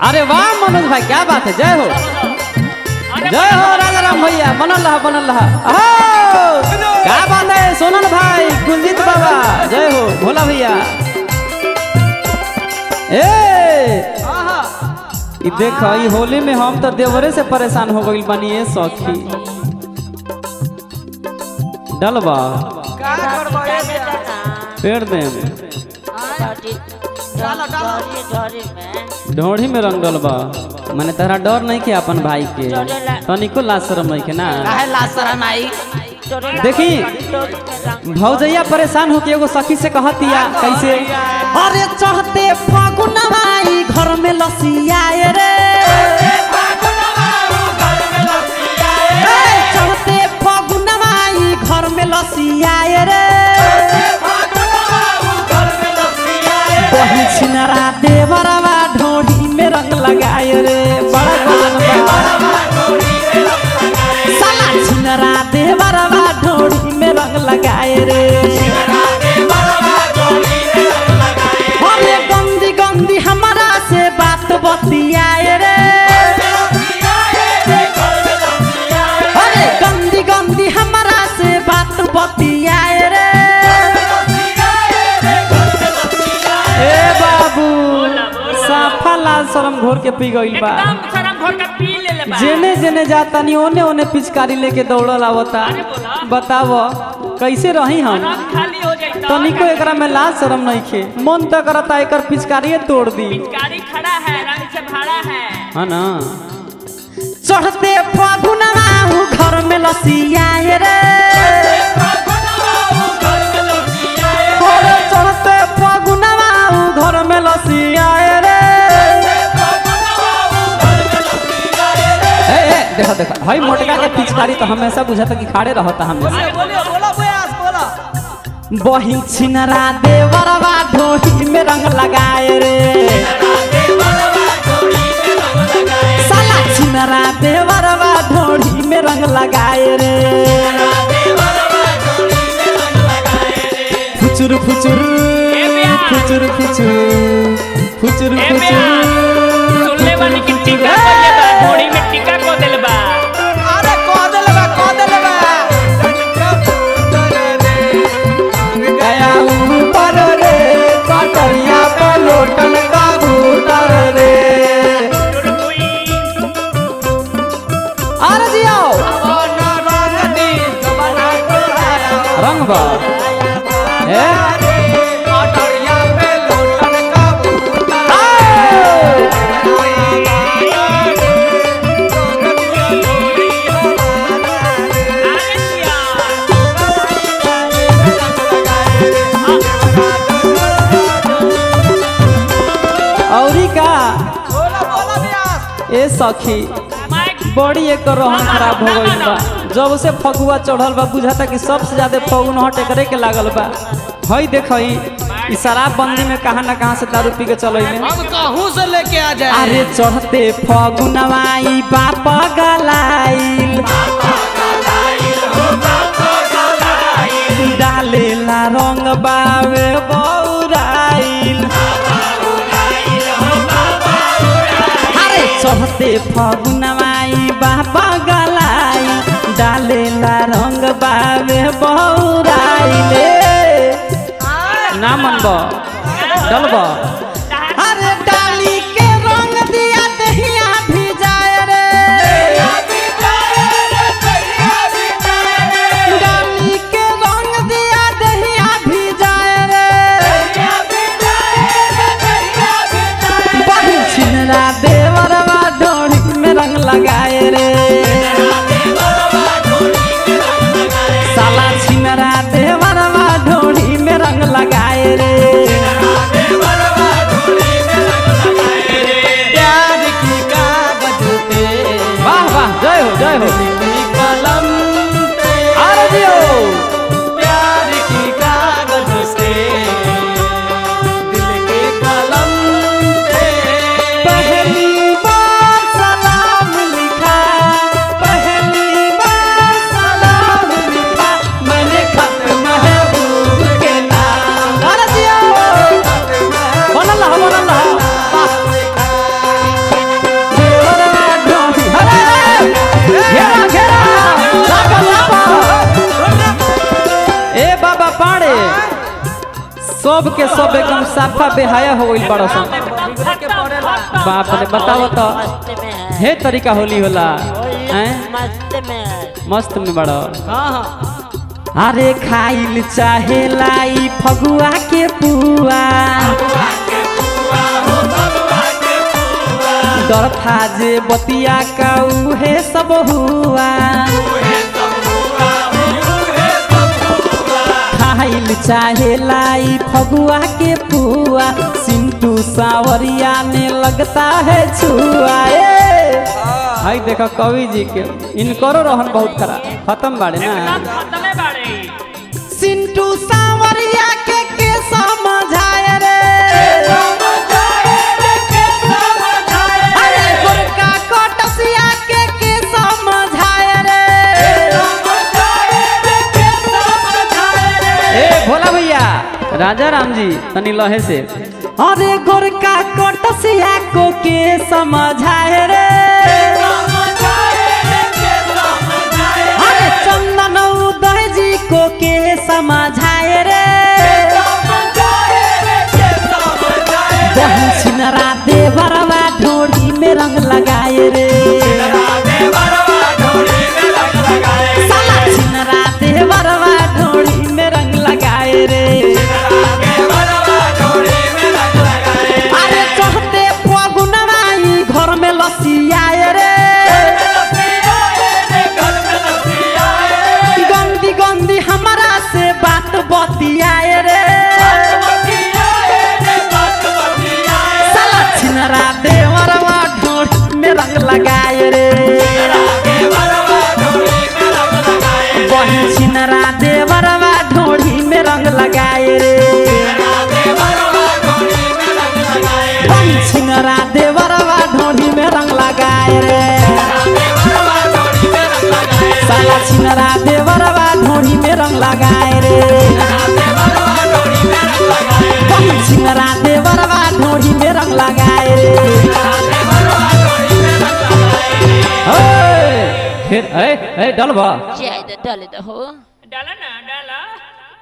अरे वाह मनोज भाई क्या बात है, जय हो जय हो राजा राम भैया, बनल रहा क्या बात है सोनल भाई, कुलजीत बाबा जय हो, भोला भैया। देखो ये होली में हम तो देवरे से परेशान हो गई बनी है सखी डलबा पेड़ में ढोड़ी में रंग डलबा मैंने तेरा डर नहीं के अपन भाई के तनिको लाज शरम नहीं के ना देखी भौजैया परेशान हो के एगो सखी से कहतिया कैसे, अरे चढ़ते फागुनवाई घर में लसियाए रे, चढ़ते फागुनवाई घर में लसियाए रे, वही छिनरा देवरवा ढोड़ी में रंग लगाए रे, बड़ा साला छिनरा देवरवा ढोड़ी में रंग लगाए रे, अरे गंदी गंदी हमारा से बात बतियाए रे, अरे गंदी गंदी हमारा से बात बतियाए रे, ए बाबू साफा लाल शरम घोर के पी गइल बा, जेने जेने जाता नहीं ओने ओने पिचकारी लेके दौड़ल आवता, बताओ कैसे रही हम तनिको एकरा में लाज शरम नहीं खे, मन तक करता एकर पिचकारी तोड़ दी, पिचकारी खड़ा है रंग से भरा है ना। चढ़ते फागुनवा घर में लसियाए रे, चढ़ते फागुनवा घर में लसियाए रे, देखो देखो भाई मोटका के पिचकारी तो हमेशा बुझाता कि खाड़े रहता हमेशा, बही छिनरा देवरवा ढोही में रंग लगाए रे, साला छिनरा देवरवा ढोही में रंग लगाए रे, फुचुर फुचुर फुचुर फुचुर फुचुर फुचुर सुनले वाली की टीका घोड़ी में टीका को देल बा, अरे को देल बा गया ऊपर रे कटरिया पे लोटन का भूतर रे, अरे जियो रंग बा कटरिया पे लोटन का भूतर औरी का बोला व्यास ए सखी बड़ी एक रोहन खराब हो गइल बा, जब से फगुआ चढ़ल बा बुझाता कि सबसे ज्यादा फगुन हट एकरे के लागल बा, हई देखई ई शराब बंदी में कहां ना कहां से दारू पी के चलइले, अब कहूं से लेके आ जाए, अरे चढ़ते फगुनवाई बाप गलाइल डालेला रंग बावे बौराइल, अरे चढ़ते फगुनवाई बाप गलाइल डालेला रंग बावे बौराइल, ना मनब डलब, अरे डाली के रंग दिया दहिया भी जाए रे, डाली के रंग दिया दहिया भी जाए रे, बही छिनरा देवरवा ढोड़ी में रंग लगाए रे, साला छिनरा देवरवा ढोड़ी में रंग लगाए रे, सब के सब एकदम साफा बेहाया हो गइल बड़ा सन। बाप रे बताओ तो हे तरीका होली होला हैं मस्त में बड़ा। अरे खाइल चाहे लाई फगुआ के पुआ डर था जे बतिया का उहे सब हुआ। खाइल चाहे लाई फगुआ के पुआ सिंटू सावरिया में लगता है छुआ। हाय देखो कवि जी के इनकरो रहन बहुत खराब खत्म बाड़े ना। सिंटू सावरिया के समझाए रे अरे गोरका कोटसिया के समझाए रे। ए भोला भैया राजा राम जी तनी लहे से अरे गोरका कोटसिया को के समझाए रे। अरे चंदन उदय जी को के समझाए रे। बहन छिनरा देवरवा ढोड़ी में रंग लगाए रे। साला छिनरा देवरवा ढोड़ी में रंग लगाए रे। अरे चढ़ते फगुनवाई घर में लसियाए रे। गंदी गंदी हमारा से बात बतियाए रे। साला छिनरा देवरवा ढोड़ी में रंग लगाए रे। बहन छिनरा देवरवा ढोड़ी में रंग लगाए रे। बहन छिनरा देवरवा ढोड़ी में रंग लगाए रे। साला छिनरा देवरवा ढोड़ी में रंग लगाए रे। बहन छिनरा देवरवा ढोड़ी में रंग लगाए रे। फिर डलवा डाले हो डाला ना डाला